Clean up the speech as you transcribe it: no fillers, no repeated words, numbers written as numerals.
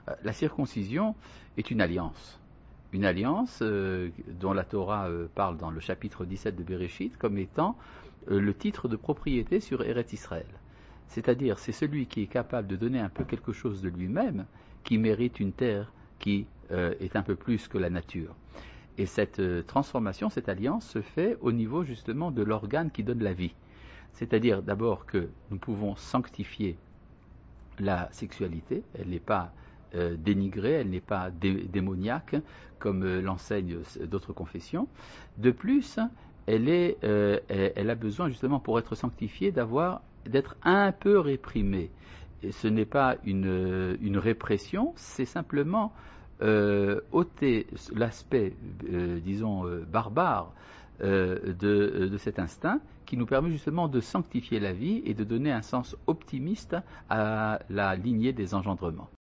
La circoncision est une alliance. Une alliance dont la Torah parle dans le chapitre 17 de Bereshit comme étant le titre de propriété sur Eretz Israël. C'est-à-dire, c'est celui qui est capable de donner un peu quelque chose de lui-même qui mérite une terre qui est un peu plus que la nature. Et cette transformation, cette alliance se fait au niveau justement de l'organe qui donne la vie. C'est-à-dire d'abord que nous pouvons sanctifier la sexualité, elle n'est pas dénigrée, elle n'est pas démoniaque comme l'enseignent d'autres confessions. De plus, elle a besoin justement pour être sanctifiée d'être un peu réprimée. Et ce n'est pas une répression, c'est simplement ôter l'aspect, barbare de cet instinct qui nous permet justement de sanctifier la vie et de donner un sens optimiste à la lignée des engendrements.